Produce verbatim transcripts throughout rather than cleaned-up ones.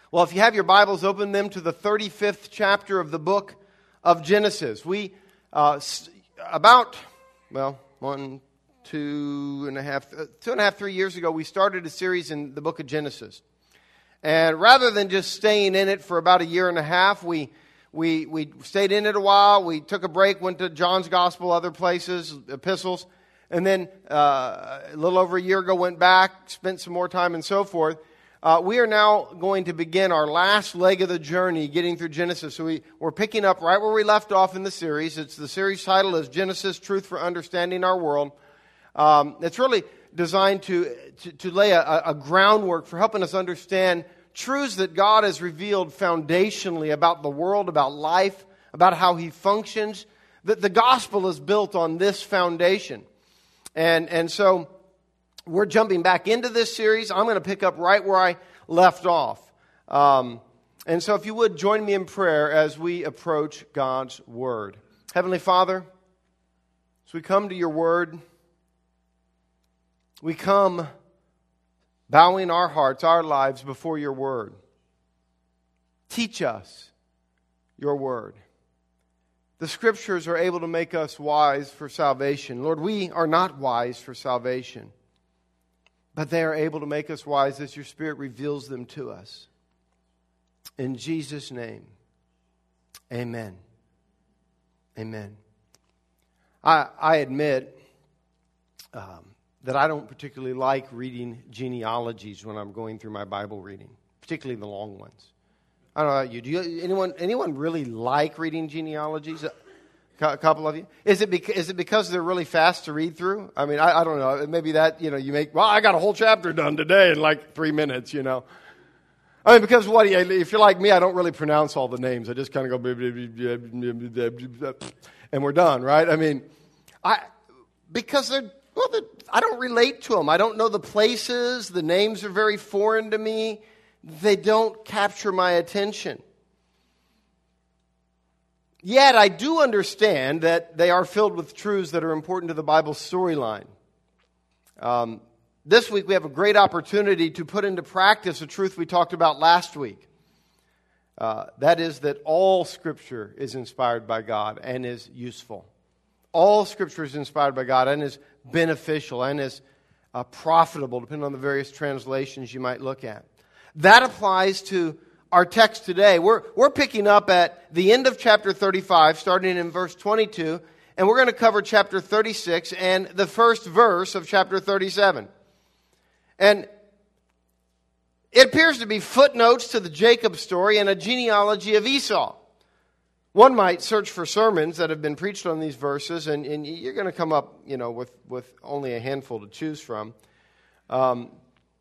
Well, if you have your Bibles, open them to the thirty-fifth chapter of the book of Genesis. We, uh, about, well, one, two and a half, uh, two and a half, three years ago, we started a series in the book of Genesis. And rather than just staying in it for about a year and a half, we we we stayed in it a while. We took a break, went to John's Gospel, other places, epistles, and then uh, a little over a year ago went back, spent some more time and so forth. Uh, we are now going to begin our last leg of the journey, getting through Genesis. So we, we're picking up right where we left off in the series. It's the series title is Genesis, Truth for Understanding Our World. Um, it's really designed to, to, to lay a, a groundwork for helping us understand truths that God has revealed foundationally about the world, about life, about how He functions. That the gospel is built on this foundation. And, and so we're jumping back into this series. I'm going to pick up right where I left off. Um, and so if you would, join me in prayer as we approach God's Word. Heavenly Father, as we come to Your Word, we come bowing our hearts, our lives before Your Word. Teach us Your Word. The Scriptures are able to make us wise for salvation. Lord, we are not wise for salvation, but they are able to make us wise as Your Spirit reveals them to us. In Jesus' name, amen. Amen. I, I admit um, that I don't particularly like reading genealogies when I'm going through my Bible reading, particularly the long ones. I don't know about you. Do you, anyone anyone really like reading genealogies? A couple of you. Is it because, is it because they're really fast to read through? I mean, I, I don't know. Maybe that, you know, you make, well, I got a whole chapter done today in like three minutes, you know. I mean, because what, if you're like me, I don't really pronounce all the names. I just kind of go, and we're done, right? I mean, I because they're, well, they're, I don't relate to them. I don't know the places. The names are very foreign to me. They don't capture my attention. Yet I do understand that they are filled with truths that are important to the Bible storyline. Um, this week we have a great opportunity to put into practice a truth we talked about last week. Uh, that is that all Scripture is inspired by God and is useful. All Scripture is inspired by God and is beneficial and is uh, profitable, depending on the various translations you might look at. That applies to our text today. We're, we're picking up at the end of chapter thirty-five, starting in verse twenty-two, and we're going to cover chapter thirty-six and the first verse of chapter thirty-seven. And it appears to be footnotes to the Jacob story and a genealogy of Esau. One might search for sermons that have been preached on these verses, and, and you're going to come up, you know, with, with only a handful to choose from. Um,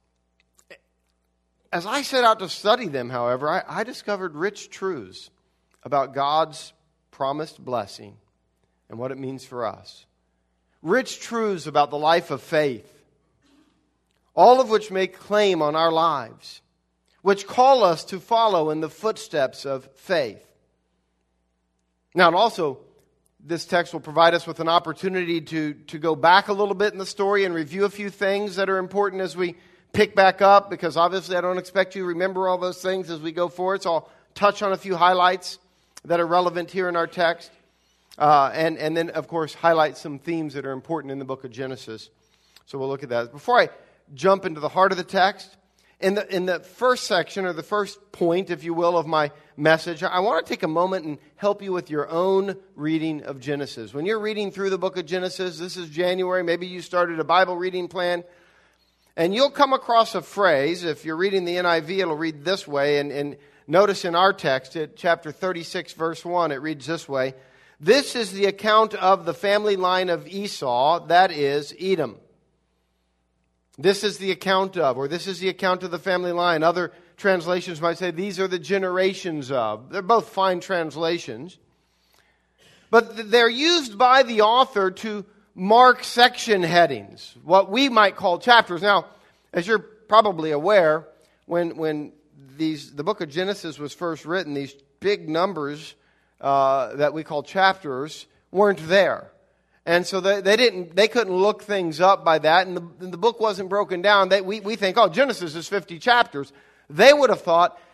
As I set out to study them, however, I, I discovered rich truths about God's promised blessing and what it means for us. Rich truths about the life of faith, all of which make claim on our lives, which call us to follow in the footsteps of faith. Now, and also, this text will provide us with an opportunity to, to go back a little bit in the story and review a few things that are important as we pick back up, because obviously I don't expect you to remember all those things as we go forward, so I'll touch on a few highlights that are relevant here in our text, uh, and, and then, of course, highlight some themes that are important in the book of Genesis. So we'll look at that. Before I jump into the heart of the text, in the, in the first section, or the first point, if you will, of my message, I want to take a moment and help you with your own reading of Genesis. When you're reading through the book of Genesis, this is January, maybe you started a Bible reading plan, and you'll come across a phrase. If you're reading the N I V, it'll read this way. And, and notice in our text, at chapter thirty-six, verse one, it reads this way. This is the account of the family line of Esau, that is, Edom. This is the account of, or this is the account of the family line. Other translations might say these are the generations of. They're both fine translations. But they're used by the author to mark section headings, what we might call chapters. Now, as you're probably aware, when when these the book of Genesis was first written, these big numbers uh, that we call chapters weren't there, and so they, they didn't they couldn't look things up by that, and the, and the book wasn't broken down. They, we we think, oh, Genesis is fifty chapters. They would have thought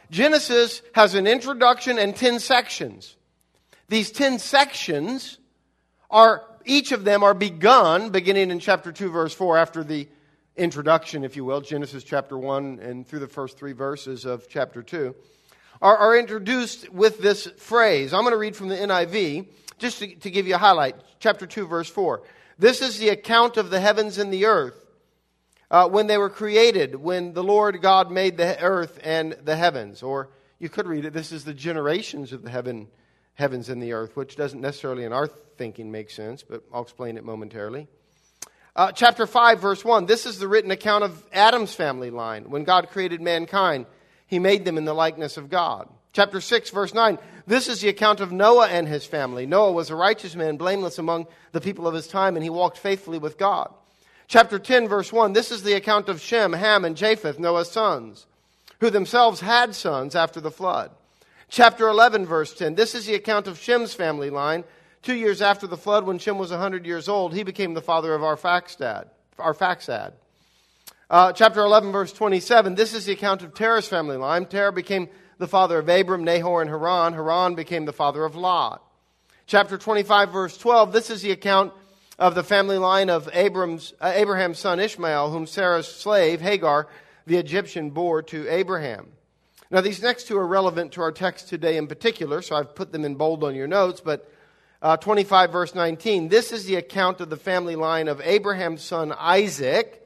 Genesis has an introduction and ten sections. These ten sections are, each of them are begun, beginning in chapter two, verse four, after the introduction, if you will, Genesis chapter one and through the first three verses of chapter two, are, are introduced with this phrase. I'm going to read from the N I V, just to, to give you a highlight. Chapter two, verse four. This is the account of the heavens and the earth uh, when they were created, when the Lord God made the earth and the heavens. Or you could read it, this is the generations of the heaven, heavens and the earth, which doesn't necessarily in our thinking make sense, but I'll explain it momentarily. Uh, chapter five, verse one. This is the written account of Adam's family line. When God created mankind, He made them in the likeness of God. Chapter six, verse nine. This is the account of Noah and his family. Noah was a righteous man, blameless among the people of his time, and he walked faithfully with God. Chapter ten, verse one. This is the account of Shem, Ham, and Japheth, Noah's sons, who themselves had sons after the flood. Chapter eleven, verse ten. This is the account of Shem's family line. Two years after the flood, when Shem was one hundred years old, he became the father of Arphaxad. Arphaxad. Uh, chapter eleven, verse twenty-seven. This is the account of Terah's family line. Terah became the father of Abram, Nahor, and Haran. Haran became the father of Lot. Chapter twenty-five, verse twelve. This is the account of the family line of Abram's, uh, Abraham's son Ishmael, whom Sarah's slave, Hagar, the Egyptian, bore to Abraham. Now, these next two are relevant to our text today in particular, so I've put them in bold on your notes, but uh, twenty-five, verse nineteen. This is the account of the family line of Abraham's son Isaac.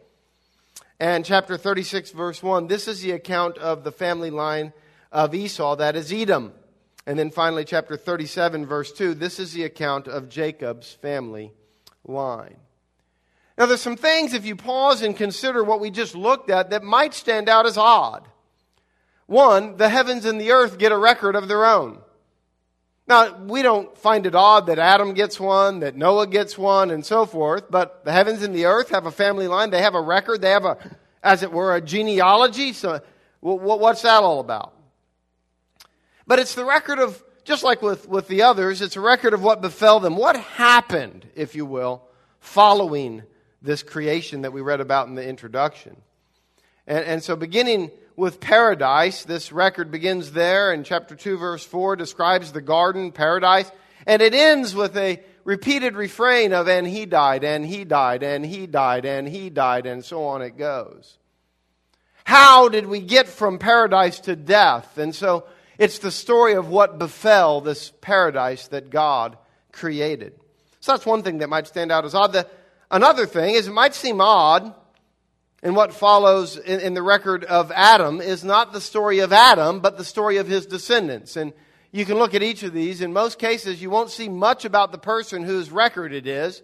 And chapter thirty-six, verse one. This is the account of the family line of Esau, that is Edom. And then finally, chapter thirty-seven, verse two, this is the account of Jacob's family line. Now, there's some things, if you pause and consider what we just looked at, that might stand out as odd. One, the heavens and the earth get a record of their own. Now, we don't find it odd that Adam gets one, that Noah gets one, and so forth, but the heavens and the earth have a family line. They have a record. They have a, as it were, a genealogy. So what's that all about? But it's the record of, just like with, with the others, it's a record of what befell them. What happened, if you will, following this creation that we read about in the introduction. And, and so beginning with paradise, this record begins there, and chapter two, verse four describes the garden, paradise, and it ends with a repeated refrain of, and he died, and he died, and he died, and he died, and so on it goes. How did we get from paradise to death? And so it's the story of what befell this paradise that God created. So that's one thing that might stand out as odd. The, another thing is it might seem odd, and what follows in, in the record of Adam is not the story of Adam, but the story of his descendants. And you can look at each of these. In most cases, you won't see much about the person whose record it is.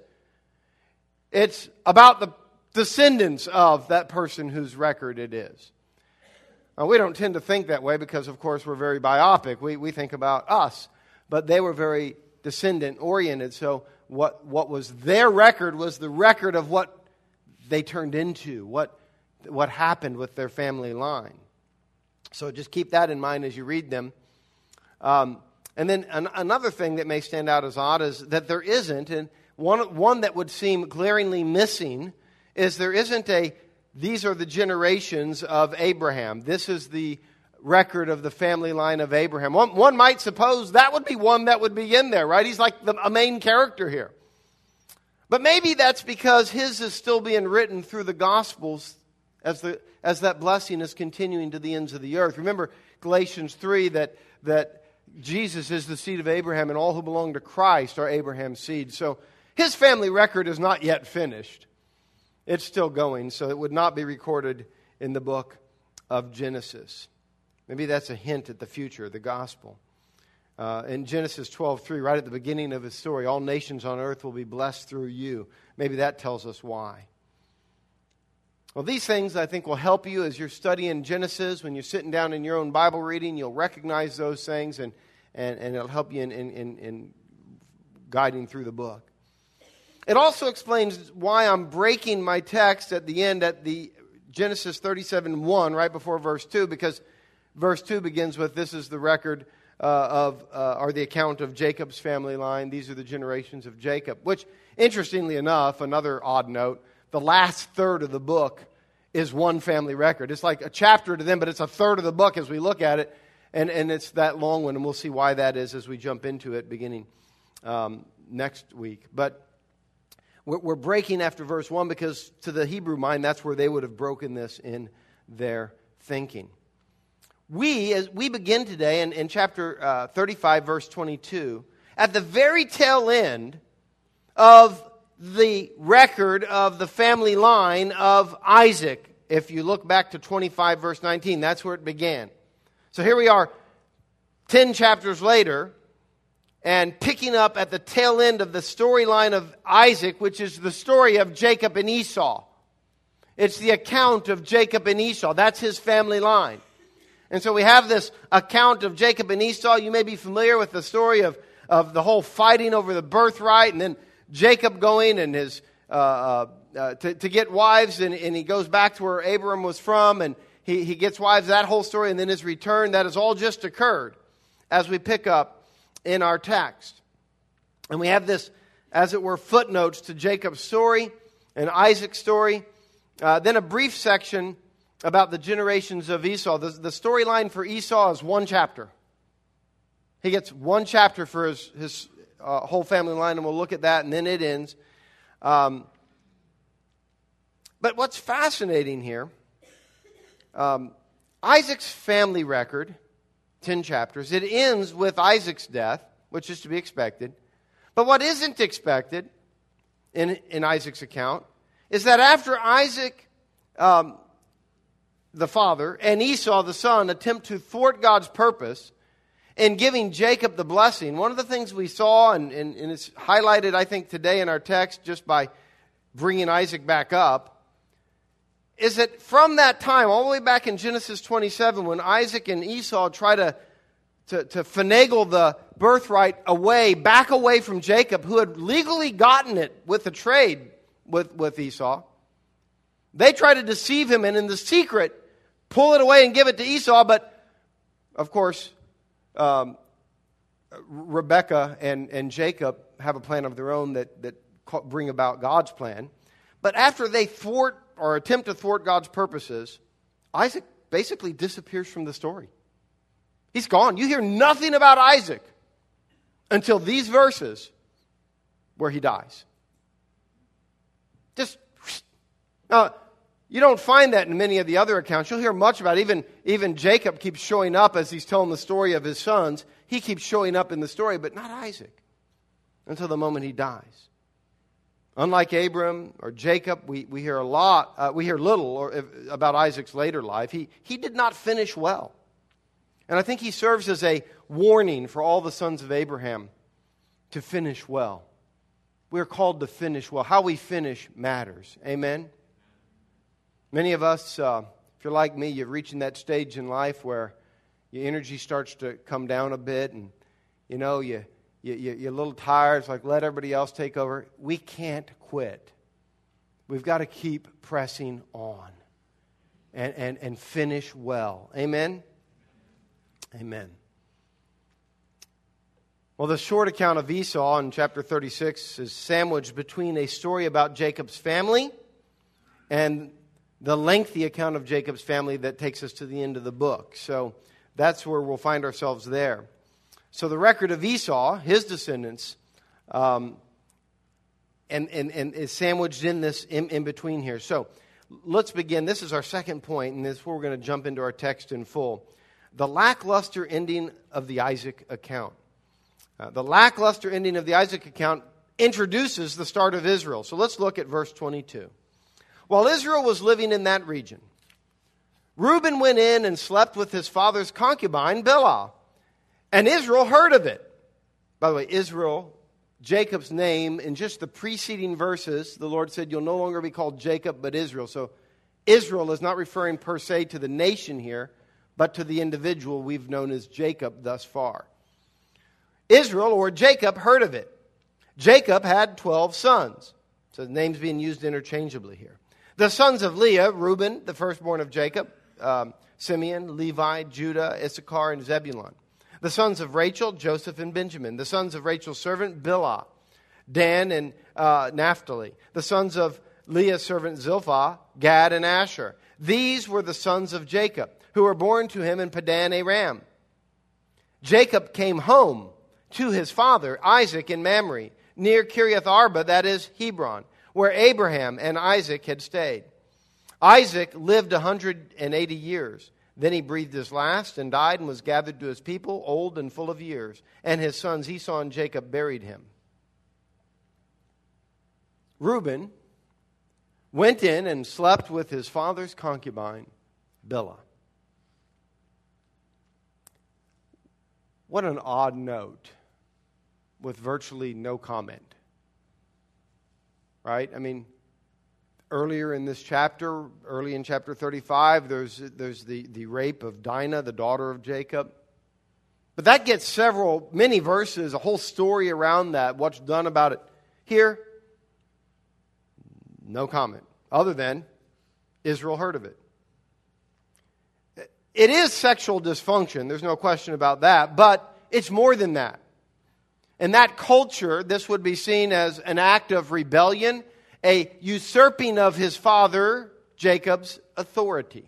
It's about the descendants of that person whose record it is. Now, we don't tend to think that way because, of course, we're very biopic. We we think about us. But they were very descendant-oriented. So what, what was their record was the record of what they turned into, what, what happened with their family line. So just keep that in mind as you read them. Um, and then an, another thing that may stand out as odd is that there isn't, and one, one that would seem glaringly missing, is there isn't a, these are the generations of Abraham. This is the record of the family line of Abraham. One, one might suppose that would be one that would be in there, right? He's like the, a main character here. But maybe that's because his is still being written through the Gospels as the as that blessing is continuing to the ends of the earth. Remember Galatians three, that, that Jesus is the seed of Abraham and all who belong to Christ are Abraham's seed. So his family record is not yet finished. It's still going, so it would not be recorded in the book of Genesis. Maybe that's a hint at the future, the gospel. Uh, in Genesis twelve three, right at the beginning of his story, all nations on earth will be blessed through you. Maybe that tells us why. Well, these things I think will help you as you're studying Genesis. When you're sitting down in your own Bible reading, you'll recognize those things, and, and, and it'll help you in, in, in, in guiding through the book. It also explains why I'm breaking my text at the end at the Genesis thirty-seven one, right before verse two, because verse two begins with, this is the record uh, of, uh, or the account of Jacob's family line. These are the generations of Jacob, which, interestingly enough, another odd note, the last third of the book is one family record. It's like a chapter to them, but it's a third of the book as we look at it. and, and it's that long one, and we'll see why that is as we jump into it beginning um, next week. But we're, we're breaking after verse one because to the Hebrew mind, that's where they would have broken this in their thinking. We, as we begin today in, in chapter uh, thirty-five, verse twenty-two, at the very tail end of the record of the family line of Isaac. If you look back to twenty-five, verse nineteen, that's where it began. So here we are, ten chapters later, and picking up at the tail end of the storyline of Isaac, which is the story of Jacob and Esau. It's the account of Jacob and Esau. That's his family line. And so we have this account of Jacob and Esau. You may be familiar with the story of, of the whole fighting over the birthright, and then Jacob going and his uh, uh, uh, to, to get wives, and, and he goes back to where Abram was from, and he, he gets wives, that whole story, and then his return. That has all just occurred as we pick up in our text. And we have this, as it were, footnotes to Jacob's story and Isaac's story. Uh, then a brief section about the generations of Esau. The, the storyline for Esau is one chapter. He gets one chapter for his, his uh, whole family line, and we'll look at that, and then it ends. Um, but what's fascinating here, um, Isaac's family record, ten chapters, it ends with Isaac's death, which is to be expected. But what isn't expected in, in Isaac's account is that after Isaac, um, the father, and Esau, the son, attempt to thwart God's purpose in giving Jacob the blessing, one of the things we saw, and, and, and it's highlighted, I think, today in our text just by bringing Isaac back up, is that from that time, all the way back in Genesis twenty-seven, when Isaac and Esau try to, to, to finagle the birthright away, back away from Jacob, who had legally gotten it with a trade with, with Esau, they try to deceive him and in the secret pull it away and give it to Esau. But, of course, um, Rebekah and, and Jacob have a plan of their own that, that bring about God's plan. But after they thwart or attempt to thwart God's purposes, Isaac basically disappears from the story. He's gone. You hear nothing about Isaac until these verses where he dies. Just, now, you don't find that in many of the other accounts. You'll hear much about it. Even, even Jacob keeps showing up as he's telling the story of his sons. He keeps showing up in the story, but not Isaac until the moment he dies. Unlike Abram or Jacob, we, we hear a lot, uh, we hear little or, if, about Isaac's later life. He, he did not finish well. And I think he serves as a warning for all the sons of Abraham to finish well. We're called to finish well. How we finish matters. Amen? Many of us, uh, if you're like me, you're reaching that stage in life where your energy starts to come down a bit, and, you know, you... You, you, you're a little tired. It's like, let everybody else take over. We can't quit. We've got to keep pressing on and, and, and finish well. Amen? Amen. Well, the short account of Esau in chapter thirty-six is sandwiched between a story about Jacob's family and the lengthy account of Jacob's family that takes us to the end of the book. So that's where we'll find ourselves there. So the record of Esau, his descendants, um, and, and, and is sandwiched in this, in, in between here. So let's begin. This is our second point, and this is where we're going to jump into our text in full. The lackluster ending of the Isaac account. Uh, the lackluster ending of the Isaac account introduces the start of Israel. So let's look at verse twenty-two. While Israel was living in that region, Reuben went in and slept with his father's concubine, Bilhah. And Israel heard of it. By the way, Israel, Jacob's name, in just the preceding verses, the Lord said, you'll no longer be called Jacob, but Israel. So Israel is not referring per se to the nation here, but to the individual we've known as Jacob thus far. Israel, or Jacob, heard of it. Jacob had twelve sons. So the name's being used interchangeably here. The sons of Leah, Reuben, the firstborn of Jacob, um, Simeon, Levi, Judah, Issachar, and Zebulun. The sons of Rachel, Joseph and Benjamin. The sons of Rachel's servant, Bilhah, Dan and uh, Naphtali. The sons of Leah's servant, Zilpah, Gad and Asher. These were the sons of Jacob, who were born to him in Padan Aram. Jacob came home to his father Isaac in Mamre, near Kiriath Arba, that is Hebron, where Abraham and Isaac had stayed. Isaac lived one hundred eighty years. Then he breathed his last and died and was gathered to his people, old and full of years. And his sons Esau and Jacob buried him. Reuben went in and slept with his father's concubine, Bilhah. What an odd note with virtually no comment. Right? I mean, earlier in this chapter, early in chapter thirty-five, there's, there's the, the rape of Dinah, the daughter of Jacob. But that gets several, many verses, a whole story around that, what's done about it. Here, no comment, other than Israel heard of it. It is sexual dysfunction, there's no question about that, but it's more than that. In that culture, this would be seen as an act of rebellion, a usurping of his father, Jacob's, authority.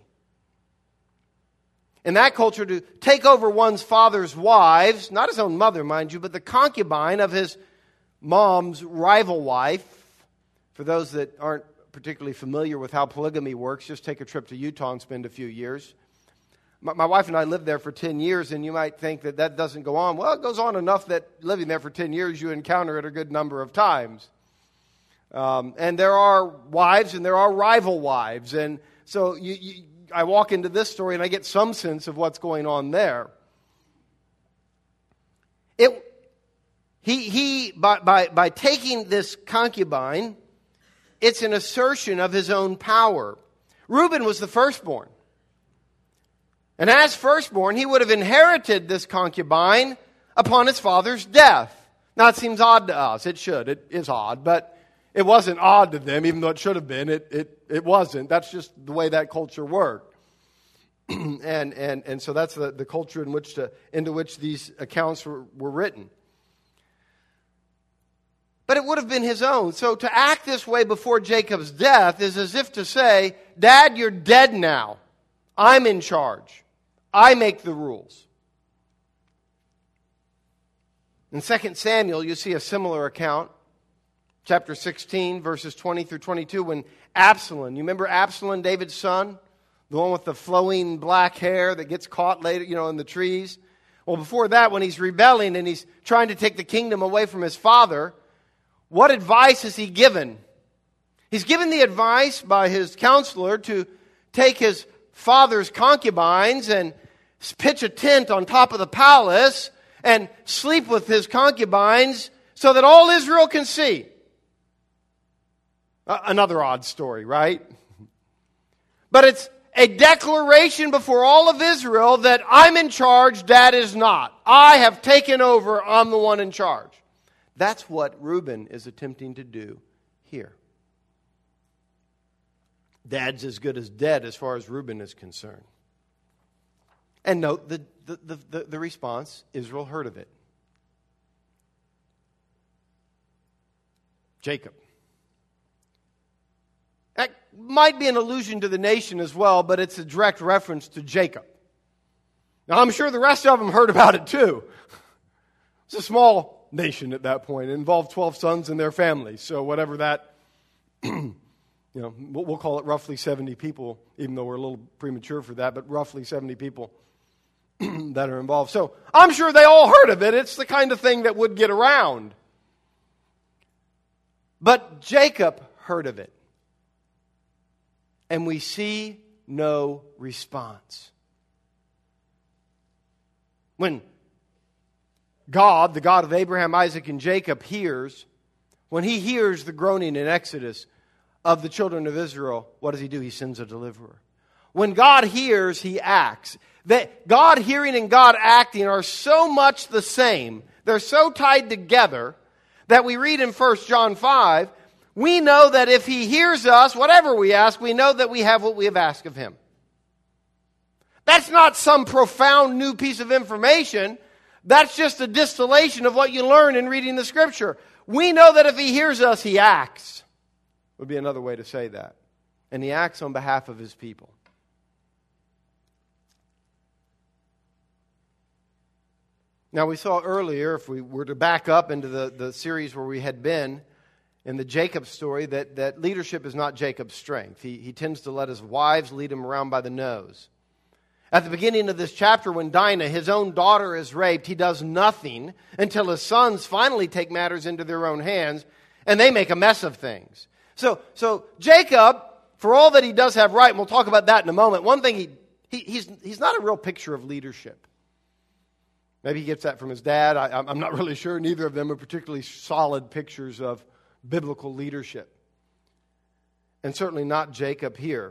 In that culture, to take over one's father's wives, not his own mother, mind you, but the concubine of his mom's rival wife. For those that aren't particularly familiar with how polygamy works, just take a trip to Utah and spend a few years. My, my wife and I lived there for ten years, and you might think that that doesn't go on. Well, it goes on enough that living there for ten years, you encounter it a good number of times. Um, and there are wives and there are rival wives. And so you, you, I walk into this story and I get some sense of what's going on there. It, he, he by, by, by taking this concubine, it's an assertion of his own power. Reuben was the firstborn. And as firstborn, he would have inherited this concubine upon his father's death. Now, it seems odd to us. It should. It is odd, but it wasn't odd to them, even though it should have been. It it it wasn't. That's just the way that culture worked. and and and so that's the, the culture in which to, into which these accounts were, were written. But it would have been his own. So to act this way before Jacob's death is as if to say, Dad, you're dead now. I'm in charge. I make the rules. In Second Samuel, you see a similar account. Chapter sixteen, verses twenty through twenty-two, when Absalom, you remember Absalom, David's son? The one with the flowing black hair that gets caught later, you know, in the trees. Well, before that, when he's rebelling and he's trying to take the kingdom away from his father, what advice is he given? He's given the advice by his counselor to take his father's concubines and pitch a tent on top of the palace and sleep with his concubines so that all Israel can see. Uh, another odd story, right? But it's a declaration before all of Israel that I'm in charge, Dad is not. I have taken over, I'm the one in charge. That's what Reuben is attempting to do here. Dad's as good as dead as far as Reuben is concerned. And note the, the, the, the, the response, Israel heard of it. Jacob. That might be an allusion to the nation as well, but it's a direct reference to Jacob. Now, I'm sure the rest of them heard about it too. It's a small nation at that point. It involved twelve sons and their families. So whatever that, you know, we'll call it roughly seventy people, even though we're a little premature for that, but roughly seventy people that are involved. So I'm sure they all heard of it. It's the kind of thing that would get around. But Jacob heard of it. And we see no response. When God, the God of Abraham, Isaac, and Jacob, hears, when he hears the groaning in Exodus of the children of Israel, what does he do? He sends a deliverer. When God hears, he acts. That God hearing and God acting are so much the same. They're so tied together that we read in First John five, we know that if he hears us, whatever we ask, we know that we have what we have asked of him. That's not some profound new piece of information. That's just a distillation of what you learn in reading the Scripture. We know that if he hears us, he acts. Would be another way to say that. And he acts on behalf of his people. Now, we saw earlier, if we were to back up into the, the series where we had been, in the Jacob story, that, that leadership is not Jacob's strength. He, he tends to let his wives lead him around by the nose. At the beginning of this chapter, when Dinah, his own daughter, is raped, he does nothing until his sons finally take matters into their own hands, and they make a mess of things. So, so Jacob, for all that he does have right, and we'll talk about that in a moment, one thing, he, he he's, he's not a real picture of leadership. Maybe he gets that from his dad. I, I'm not really sure. Neither of them are particularly solid pictures of biblical leadership. And certainly not Jacob here.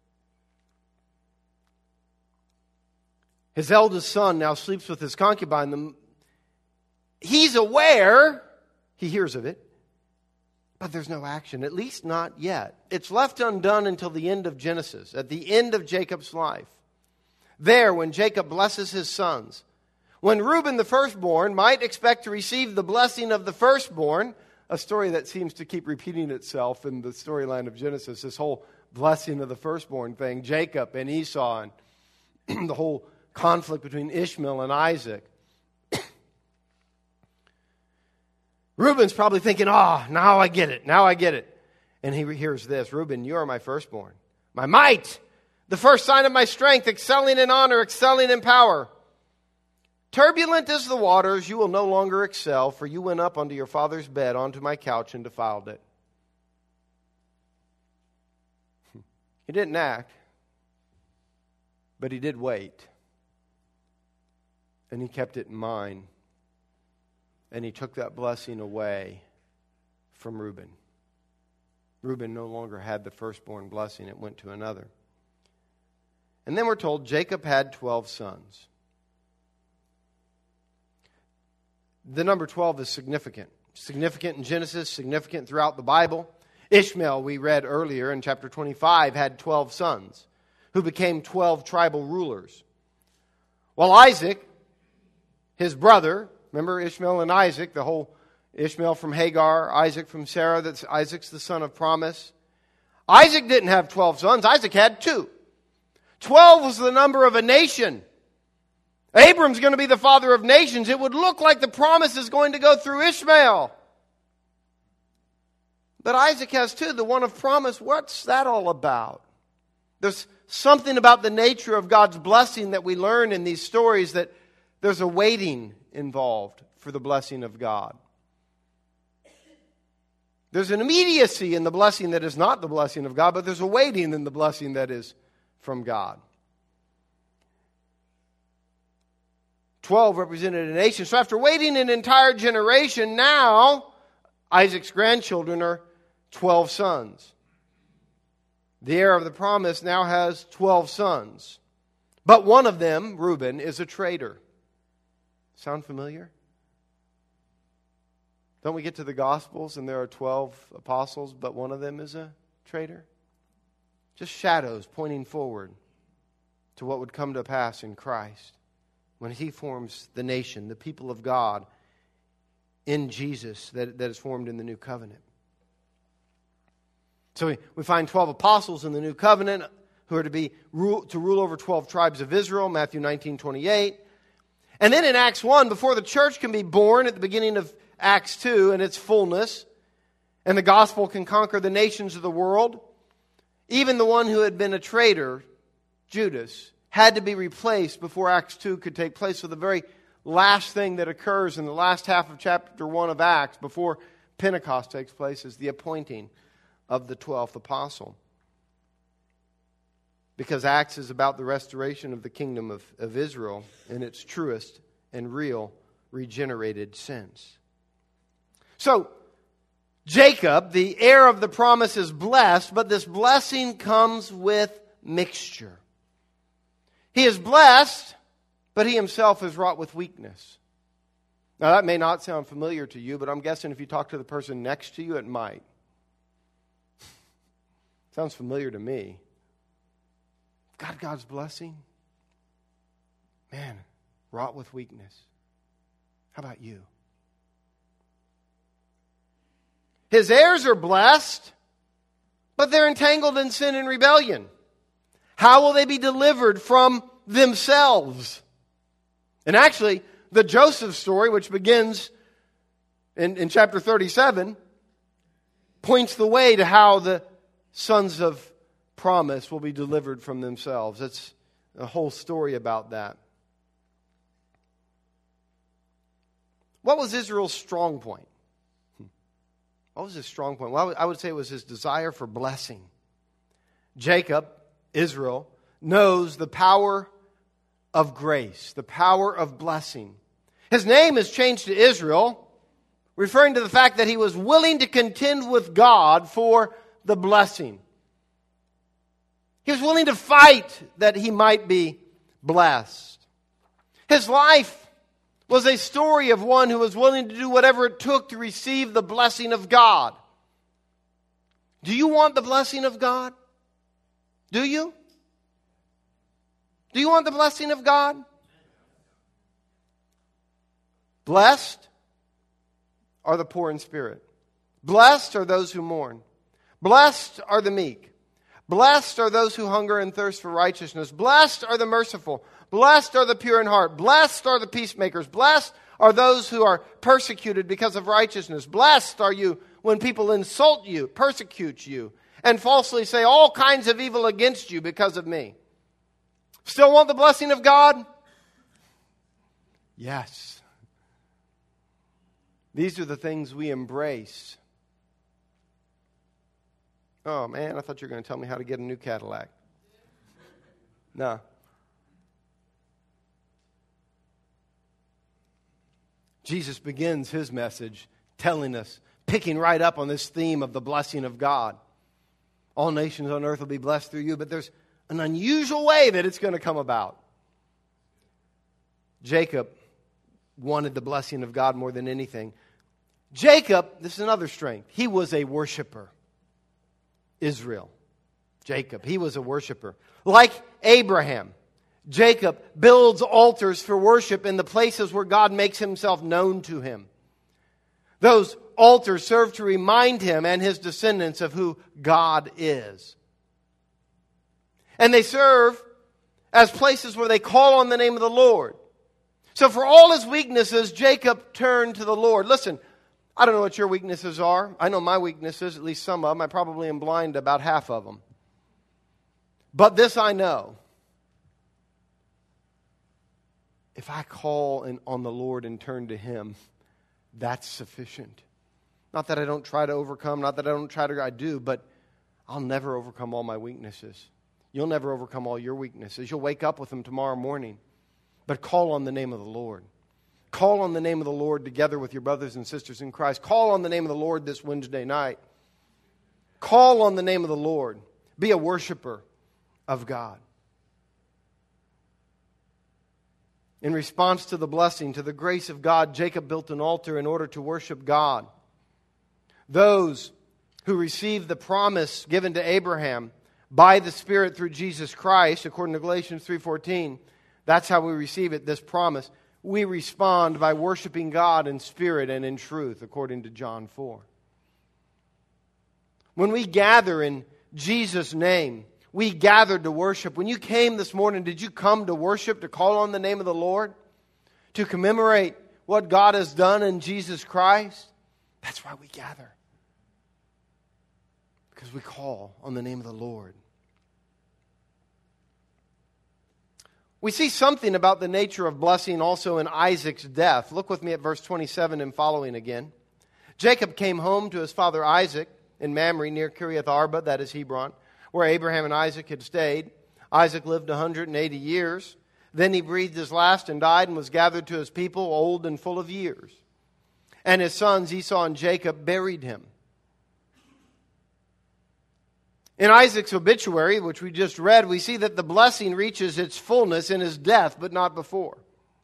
His eldest son now sleeps with his concubine. He's aware, he hears of it, but there's no action, at least not yet. It's left undone until the end of Genesis, at the end of Jacob's life. There, when Jacob blesses his sons, when Reuben, the firstborn, might expect to receive the blessing of the firstborn, a story that seems to keep repeating itself in the storyline of Genesis, this whole blessing of the firstborn thing, Jacob and Esau, and the whole conflict between Ishmael and Isaac. Reuben's probably thinking, oh, now I get it, now I get it. And he hears this, Reuben, you are my firstborn, my might, the first sign of my strength, excelling in honor, excelling in power. Turbulent as the waters, you will no longer excel, for you went up onto your father's bed, onto my couch, and defiled it. He didn't act, but he did wait. And he kept it in mind. And he took that blessing away from Reuben. Reuben no longer had the firstborn blessing. It went to another. And then we're told Jacob had twelve sons. The number twelve is significant. Significant in Genesis, significant throughout the Bible. Ishmael, we read earlier in chapter twenty-five, had twelve sons who became twelve tribal rulers. While Isaac, his brother, remember Ishmael and Isaac, the whole Ishmael from Hagar, Isaac from Sarah, that's Isaac's the son of promise. Isaac didn't have twelve sons, Isaac had two. Twelve was the number of a nation. Abram's going to be the father of nations. It would look like the promise is going to go through Ishmael. But Isaac has two, the one of promise. What's that all about? There's something about the nature of God's blessing that we learn in these stories, that there's a waiting involved for the blessing of God. There's an immediacy in the blessing that is not the blessing of God, but there's a waiting in the blessing that is from God. Twelve represented a nation. So after waiting an entire generation, now Isaac's grandchildren are twelve sons. The heir of the promise now has twelve sons. But one of them, Reuben, is a traitor. Sound familiar? Don't we get to the Gospels and there are twelve apostles, but one of them is a traitor? Just shadows pointing forward to what would come to pass in Christ when He forms the nation, the people of God in Jesus that, that is formed in the new covenant. So we, we find twelve apostles in the new covenant who are to be rule, to rule over twelve tribes of Israel, Matthew nineteen twenty-eight. And then in Acts one, before the church can be born at the beginning of Acts two in its fullness, and the gospel can conquer the nations of the world, even the one who had been a traitor, Judas, had to be replaced before Acts two could take place. So the very last thing that occurs in the last half of chapter one of Acts, before Pentecost takes place, is the appointing of the twelfth apostle. Because Acts is about the restoration of the kingdom of, of Israel in its truest and real regenerated sense. So, Jacob, the heir of the promise, is blessed, but this blessing comes with mixture. He is blessed, but he himself is wrought with weakness. Now, that may not sound familiar to you, but I'm guessing if you talk to the person next to you, it might. Sounds familiar to me. God, God's blessing? Man, wrought with weakness. How about you? His heirs are blessed, but they're entangled in sin and rebellion. How will they be delivered from themselves? And actually, The Joseph story, which begins in, in chapter thirty-seven, points the way to how the sons of promise will be delivered from themselves. It's a whole story about that. What was Israel's strong point? What was his strong point? Well, I would say it was his desire for blessing. Jacob, Israel, knows the power of grace, the power of blessing. His name is changed to Israel, referring to the fact that he was willing to contend with God for the blessing. He was willing to fight that he might be blessed. His life was a story of one who was willing to do whatever it took to receive the blessing of God. Do you want the blessing of God? Do you? Do you want the blessing of God? Blessed are the poor in spirit. Blessed are those who mourn. Blessed are the meek. Blessed are those who hunger and thirst for righteousness. Blessed are the merciful. Blessed are the pure in heart. Blessed are the peacemakers. Blessed are those who are persecuted because of righteousness. Blessed are you when people insult you, persecute you, and falsely say all kinds of evil against you because of me. Still want the blessing of God? Yes. These are the things we embrace. Oh man, I thought you were going to tell me how to get a new Cadillac. No. Jesus begins his message telling us, picking right up on this theme of the blessing of God. All nations on earth will be blessed through you, but there's an unusual way that it's going to come about. Jacob wanted the blessing of God more than anything. Jacob, this is another strength, he was a worshiper. Israel, Jacob, he was a worshiper. Like Abraham, Jacob builds altars for worship in the places where God makes himself known to him. Those altars serve to remind him and his descendants of who God is. And they serve as places where they call on the name of the Lord. So for all his weaknesses, Jacob turned to the Lord. Listen, I don't know what your weaknesses are. I know my weaknesses, at least some of them. I probably am blind to about half of them. But this I know. If I call in, on the Lord and turn to Him, that's sufficient. Not that I don't try to overcome, not that I don't try to, I do, but I'll never overcome all my weaknesses. You'll never overcome all your weaknesses. You'll wake up with them tomorrow morning. But call on the name of the Lord. Call on the name of the Lord together with your brothers and sisters in Christ. Call on the name of the Lord this Wednesday night. Call on the name of the Lord. Be a worshiper of God. In response to the blessing, to the grace of God, Jacob built an altar in order to worship God. Those who received the promise given to Abraham by the Spirit through Jesus Christ, according to Galatians three fourteen, that's how we receive it, this promise. We respond by worshiping God in spirit and in truth, according to John four. When we gather in Jesus' name, we gathered to worship. When you came this morning, did you come to worship, to call on the name of the Lord? To commemorate what God has done in Jesus Christ? That's why we gather. Because we call on the name of the Lord. We see something about the nature of blessing also in Isaac's death. Look with me at verse twenty-seven and following again. Jacob came home to his father Isaac in Mamre near Kiriath Arba, that is Hebron, where Abraham and Isaac had stayed. Isaac lived one hundred eighty years. Then he breathed his last and died and was gathered to his people, old and full of years. And his sons Esau and Jacob buried him. In Isaac's obituary, which we just read, we see that the blessing reaches its fullness in his death, but not before.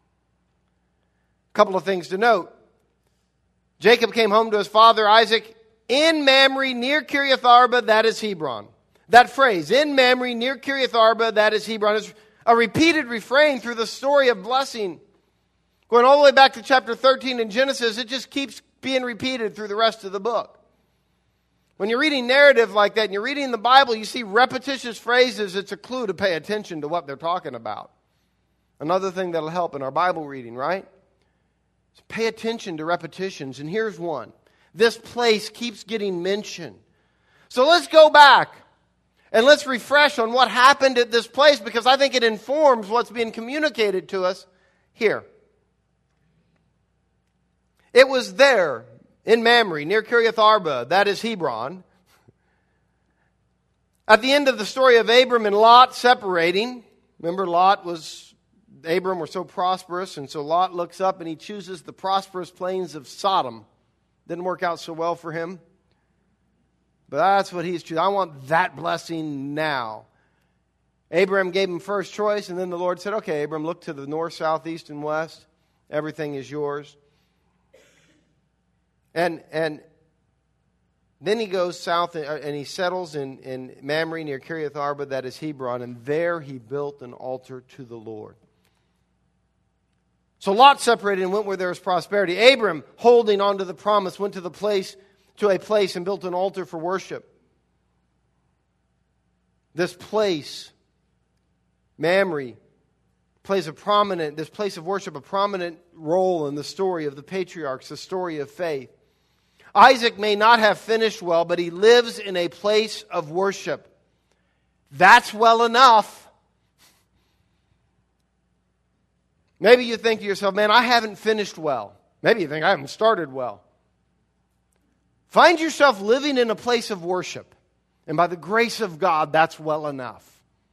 A couple of things to note. Jacob came home to his father Isaac in Mamre near Kiriath Arba, that is Hebron. That phrase, in Mamre near Kiriath Arba, that is Hebron, is a repeated refrain through the story of blessing. Going all the way back to chapter thirteen in Genesis, it just keeps being repeated through the rest of the book. When you're reading narrative like that and you're reading the Bible, you see repetitious phrases, it's a clue to pay attention to what they're talking about. Another thing that'll help in our Bible reading, right? So pay attention to repetitions. And here's one. This place keeps getting mentioned. So let's go back and let's refresh on what happened at this place, because I think it informs what's being communicated to us here. It was there in Mamre, near Kiriath Arba, that is Hebron. At the end of the story of Abram and Lot separating, remember Lot was, Abram were so prosperous, and so Lot looks up and he chooses the prosperous plains of Sodom. Didn't work out so well for him. But that's what he's choosing. I want that blessing now. Abraham gave him first choice, and then the Lord said, okay, Abram, look to the north, south, east, and west. Everything is yours. And and then he goes south and he settles in, in Mamre near Kiriath Arba, that is Hebron, and there he built an altar to the Lord. So Lot separated and went where there was prosperity. Abram, holding on to the promise, went to the place to a place and built an altar for worship. This place, Mamre, plays a prominent, this place of worship, a prominent role in the story of the patriarchs, the story of faith. Isaac may not have finished well, but he lives in a place of worship. That's well enough. Maybe you think to yourself, man, I haven't finished well. Maybe you think I haven't started well. Find yourself living in a place of worship. And by the grace of God, that's well enough.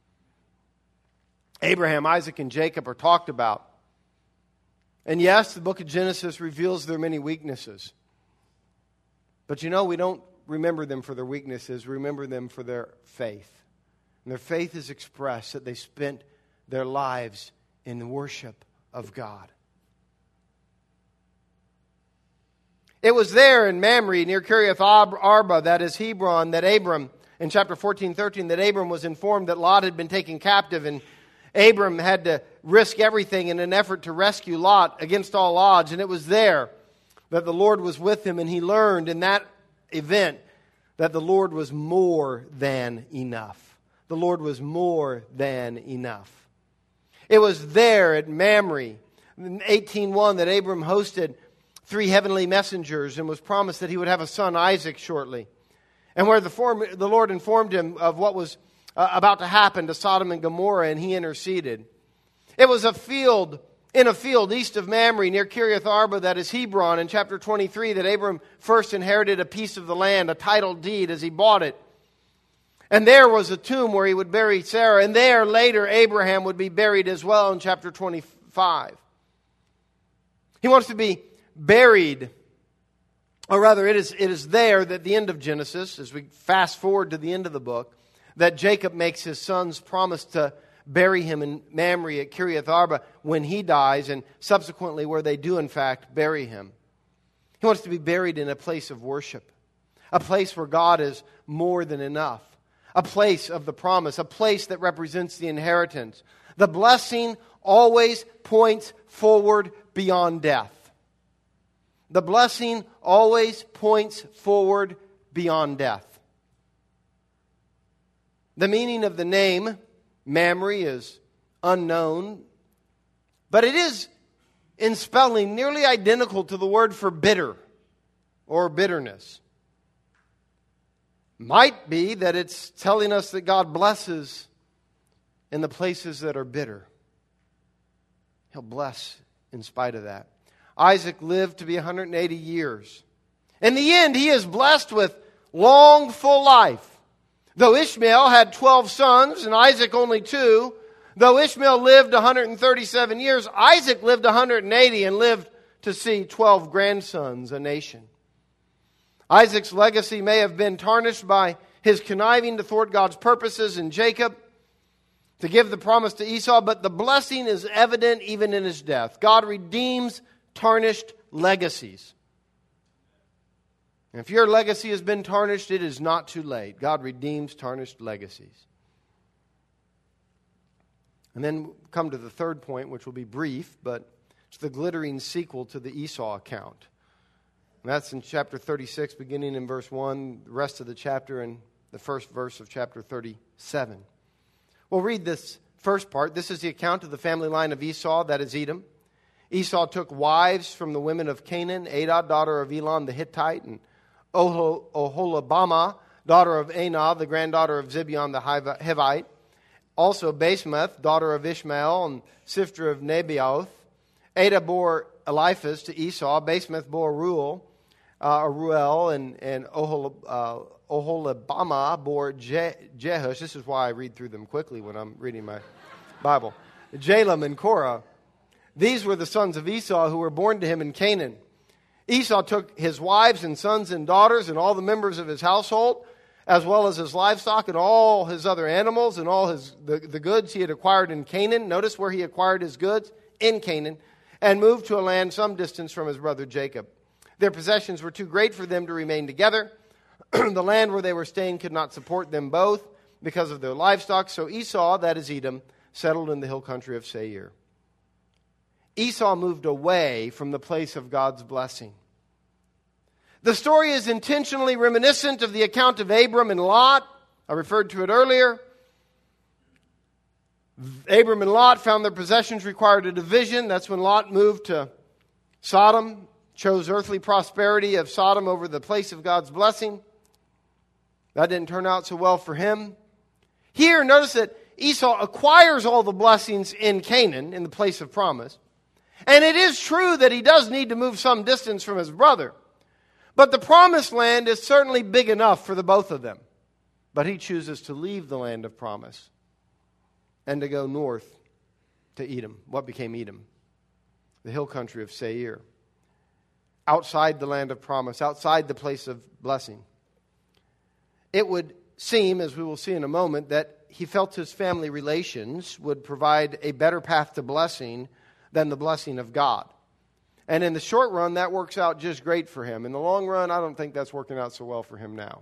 Abraham, Isaac, and Jacob are talked about. And yes, the book of Genesis reveals their many weaknesses. But you know, we don't remember them for their weaknesses. We remember them for their faith. And their faith is expressed that they spent their lives in the worship of God. It was there in Mamre, near Kiriath Arba, that is Hebron, that Abram, in chapter fourteen, thirteen, that Abram was informed that Lot had been taken captive, and Abram had to risk everything in an effort to rescue Lot against all odds. And it was there that the Lord was with him, and he learned in that event that the Lord was more than enough. The Lord was more than enough. It was there at Mamre, in eighteen one, that Abram hosted three heavenly messengers and was promised that he would have a son, Isaac, shortly. And where the, form, the Lord informed him of what was uh, about to happen to Sodom and Gomorrah, and he interceded. It was a field, in a field east of Mamre, near Kiriath Arba, that is Hebron, in chapter twenty-three, that Abram first inherited a piece of the land, a title deed, as he bought it. And there was a tomb where he would bury Sarah, and there later Abraham would be buried as well in chapter twenty-five. He wants to be buried, or rather it is, it is there that the end of Genesis, as we fast forward to the end of the book, that Jacob makes his sons promise to bury him in Mamre at Kiriath Arba when he dies, and subsequently where they do in fact bury him. He wants to be buried in a place of worship, a place where God is more than enough, a place of the promise, a place that represents the inheritance. The blessing always points forward beyond death. The blessing always points forward beyond death. The meaning of the name Mamre is unknown, but it is in spelling nearly identical to the word for bitter or bitterness. Might be that it's telling us that God blesses in the places that are bitter. He'll bless in spite of that. Isaac lived to be one hundred eighty years. In the end, he is blessed with long, full life. Though Ishmael had twelve sons and Isaac only two, though Ishmael lived one hundred thirty-seven years, Isaac lived one hundred eighty and lived to see twelve grandsons, a nation. Isaac's legacy may have been tarnished by his conniving to thwart God's purposes in Jacob, to give the promise to Esau, but the blessing is evident even in his death. God redeems tarnished legacies. And if your legacy has been tarnished, it is not too late. God redeems tarnished legacies. And then come to the third point, which will be brief, but it's the glittering sequel to the Esau account. And that's in chapter thirty-six, beginning in verse one, the rest of the chapter, and the first verse of chapter thirty-seven. We'll read this first part. This is the account of the family line of Esau, that is Edom. Esau took wives from the women of Canaan, Adah, daughter of Elon the Hittite, and Oho- Oholibamah, daughter of Anah, the granddaughter of Zibeon the Hivite. Also Basemath, daughter of Ishmael, and sister of Nebaioth. Adah bore Eliphaz to Esau. Basemath bore Ruel, uh, Ruel, and, and Ohol, uh, Oholibamah bore Je- Jehush. This is why I read through them quickly when I'm reading my Bible. Jalem and Korah. These were the sons of Esau who were born to him in Canaan. Esau took his wives and sons and daughters and all the members of his household, as well as his livestock and all his other animals and all his the, the goods he had acquired in Canaan. Notice where he acquired his goods, in Canaan, and moved to a land some distance from his brother Jacob. Their possessions were too great for them to remain together. The land where they were staying could not support them both because of their livestock. So Esau, that is Edom, settled in the hill country of Seir. Esau moved away from the place of God's blessing. The story is intentionally reminiscent of the account of Abram and Lot. I referred to it earlier. Abram and Lot found their possessions required a division. That's when Lot moved to Sodom, chose earthly prosperity of Sodom over the place of God's blessing. That didn't turn out so well for him. Here, notice that Esau acquires all the blessings in Canaan, in the place of promise. And it is true that he does need to move some distance from his brother. But the promised land is certainly big enough for the both of them. But he chooses to leave the land of promise and to go north to Edom, what became Edom, the hill country of Seir, outside the land of promise, outside the place of blessing. It would seem, as we will see in a moment, that he felt his family relations would provide a better path to blessing than the blessing of God. And in the short run, that works out just great for him. In the long run, I don't think that's working out so well for him now.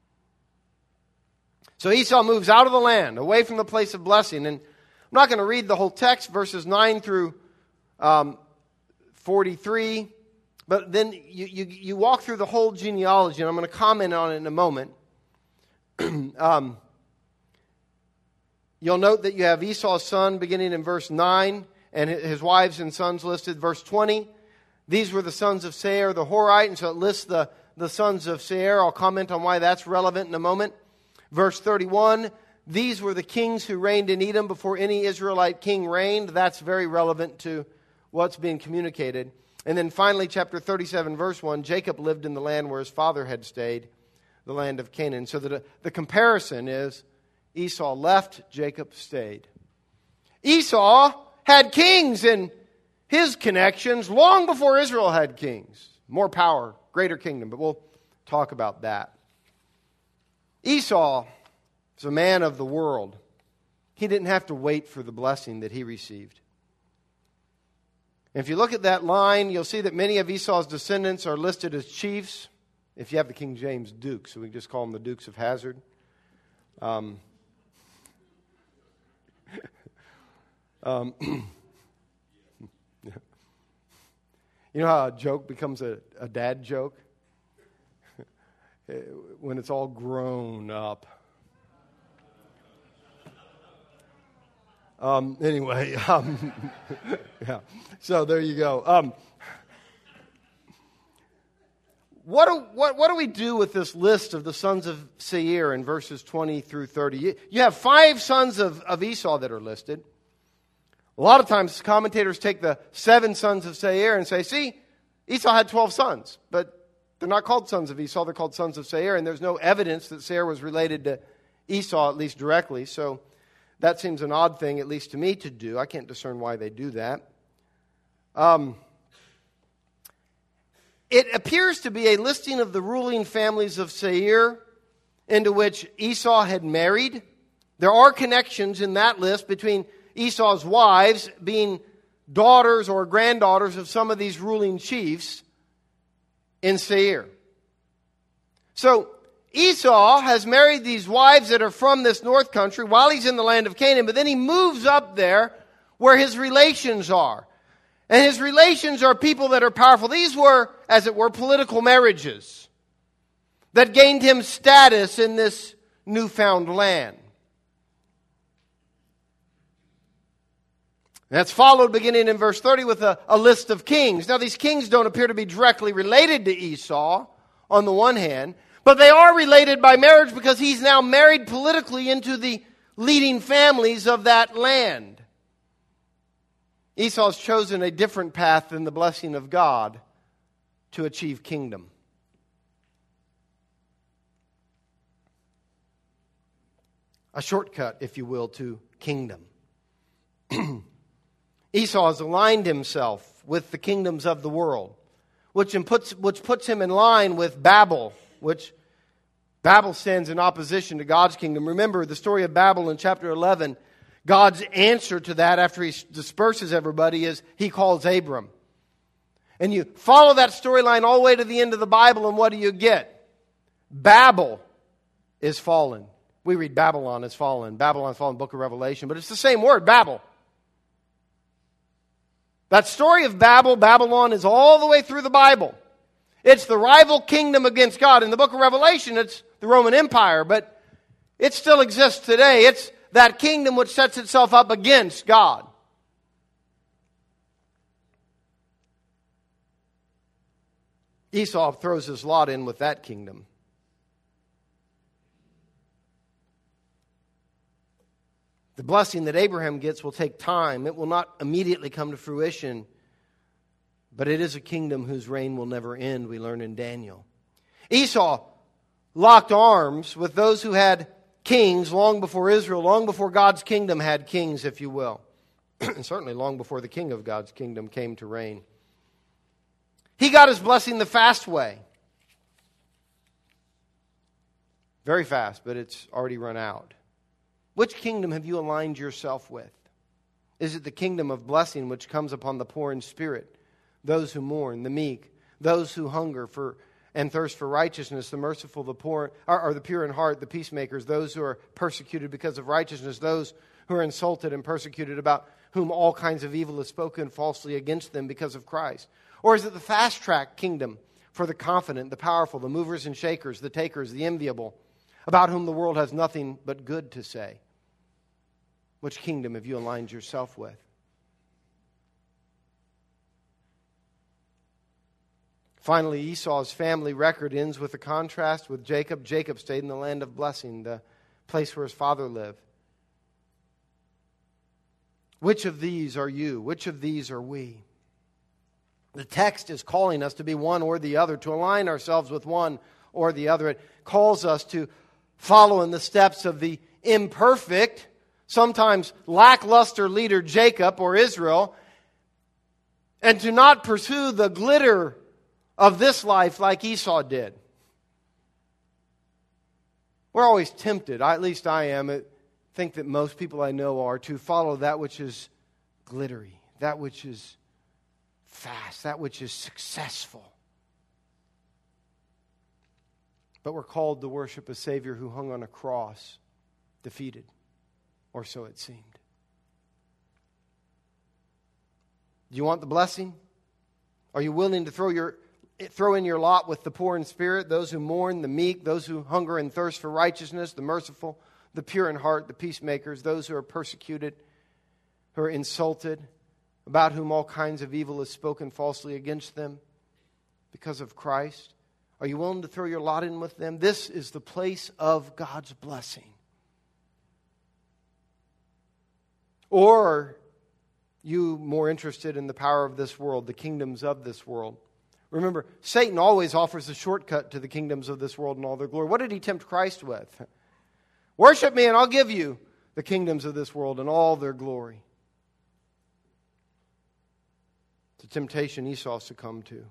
So Esau moves out of the land, away from the place of blessing. And I'm not going to read the whole text, verses nine through um, forty-three. But then you, you, you walk through the whole genealogy, and I'm going to comment on it in a moment. um, you'll note that you have Esau's son beginning in verse nine, and his wives and sons listed. Verse twenty, these were the sons of Seir the Horite, and so it lists the, the sons of Seir. I'll comment on why that's relevant in a moment. Verse thirty-one, these were the kings who reigned in Edom before any Israelite king reigned. That's very relevant to what's being communicated. And then finally, chapter thirty-seven, verse one, Jacob lived in the land where his father had stayed, the land of Canaan. So the, the comparison is Esau left, Jacob stayed. Esau had kings in his connections long before Israel had kings. More power, greater kingdom, but we'll talk about that. Esau is a man of the world. He didn't have to wait for the blessing that he received. If you look at that line, you'll see that many of Esau's descendants are listed as chiefs. If you have the King James Dukes, so we can just call them the Dukes of Hazzard. Um, um, you know how a joke becomes a, a dad joke? When it's all grown up. Um, anyway, um, yeah. So there you go. Um, what, do, what, what do we do with this list of the sons of Seir in verses twenty through thirty? You, you have five sons of, of Esau that are listed. A lot of times commentators take the seven sons of Seir and say, see, Esau had twelve sons, but they're not called sons of Esau, they're called sons of Seir, and there's no evidence that Seir was related to Esau, at least directly, so that seems an odd thing, at least to me, to do. I can't discern why they do that. Um, it appears to be a listing of the ruling families of Seir into which Esau had married. There are connections in that list between Esau's wives being daughters or granddaughters of some of these ruling chiefs in Seir. So Esau has married these wives that are from this north country while he's in the land of Canaan, but then he moves up there where his relations are. And his relations are people that are powerful. These were, as it were, political marriages that gained him status in this newfound land. That's followed beginning in verse thirty with a, a list of kings. Now these kings don't appear to be directly related to Esau on the one hand, but they are related by marriage because he's now married politically into the leading families of that land. Esau's chosen a different path than the blessing of God to achieve kingdom. A shortcut, if you will, to kingdom. Esau has aligned himself with the kingdoms of the world, which puts, which puts him in line with Babel, which Babel stands in opposition to God's kingdom. Remember the story of Babel in chapter eleven. God's answer to that after he disperses everybody is he calls Abram. And you follow that storyline all the way to the end of the Bible, and what do you get? Babel is fallen. We read Babylon is fallen. Babylon is fallen, book of Revelation, but it's the same word, Babel. That story of Babel, Babylon, is all the way through the Bible. It's the rival kingdom against God. In the book of Revelation, it's the Roman Empire, but it still exists today. It's that kingdom which sets itself up against God. Esau throws his lot in with that kingdom. The blessing that Abraham gets will take time. It will not immediately come to fruition. But it is a kingdom whose reign will never end, we learn in Daniel. Esau locked arms with those who had kings long before Israel, long before God's kingdom had kings, if you will. And certainly long before the king of God's kingdom came to reign. He got his blessing the fast way. Very fast, but it's already run out. Which kingdom have you aligned yourself with? Is it the kingdom of blessing which comes upon the poor in spirit, those who mourn, the meek, those who hunger for and thirst for righteousness, the merciful, the poor, or, or the pure in heart, the peacemakers, those who are persecuted because of righteousness, those who are insulted and persecuted, about whom all kinds of evil is spoken falsely against them because of Christ? Or is it the fast-track kingdom for the confident, the powerful, the movers and shakers, the takers, the enviable, about whom the world has nothing but good to say? Which kingdom have you aligned yourself with? Finally, Esau's family record ends with a contrast with Jacob. Jacob stayed in the land of blessing, the place where his father lived. Which of these are you? Which of these are we? The text is calling us to be one or the other, to align ourselves with one or the other. It calls us to follow in the steps of the imperfect, sometimes lackluster leader Jacob or Israel, and to not pursue the glitter of this life like Esau did. We're always tempted, at least I am, I think that most people I know are, to follow that which is glittery, that which is fast, that which is successful. But we're called to worship a Savior who hung on a cross, defeated. Or so it seemed. Do you want the blessing? Are you willing to throw your throw in your lot with the poor in spirit, those who mourn, the meek, those who hunger and thirst for righteousness, the merciful, the pure in heart, the peacemakers, those who are persecuted, who are insulted, about whom all kinds of evil is spoken falsely against them because of Christ? Are you willing to throw your lot in with them? This is the place of God's blessing. Or are you more interested in the power of this world, the kingdoms of this world? Remember, Satan always offers a shortcut to the kingdoms of this world and all their glory. What did he tempt Christ with? Worship me and I'll give you the kingdoms of this world and all their glory. It's a temptation Esau succumbed to.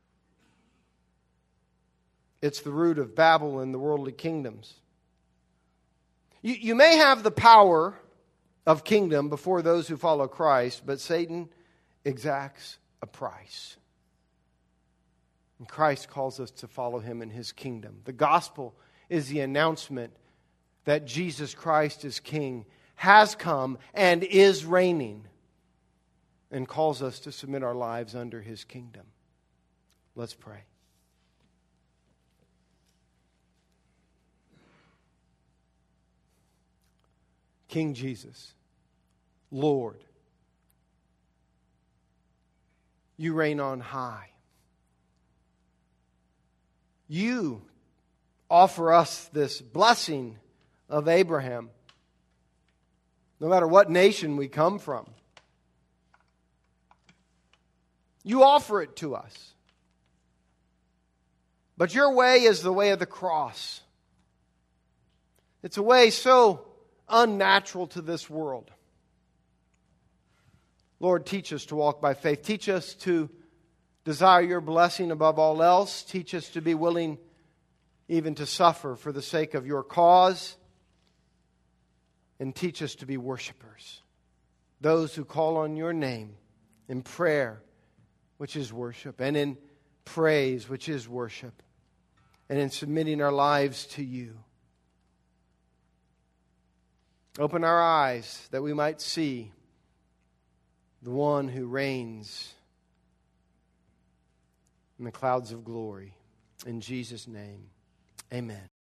It's the root of Babel and the worldly kingdoms. You, you may have the power of kingdom before those who follow Christ, but Satan exacts a price. And Christ calls us to follow him in his kingdom. The gospel is the announcement that Jesus Christ is King, has come, and is reigning, and calls us to submit our lives under his kingdom. Let's pray. King Jesus, Lord, You reign on high. You offer us this blessing of Abraham, no matter what nation we come from. You offer it to us. But your way is the way of the cross. It's a way so unnatural to this world. Lord, teach us to walk by faith. Teach us to desire your blessing above all else. Teach us to be willing even to suffer for the sake of your cause. And teach us to be worshipers. Those who call on your name in prayer, which is worship, and in praise, which is worship, and in submitting our lives to you. Open our eyes that we might see the one who reigns in the clouds of glory. In Jesus' name, amen.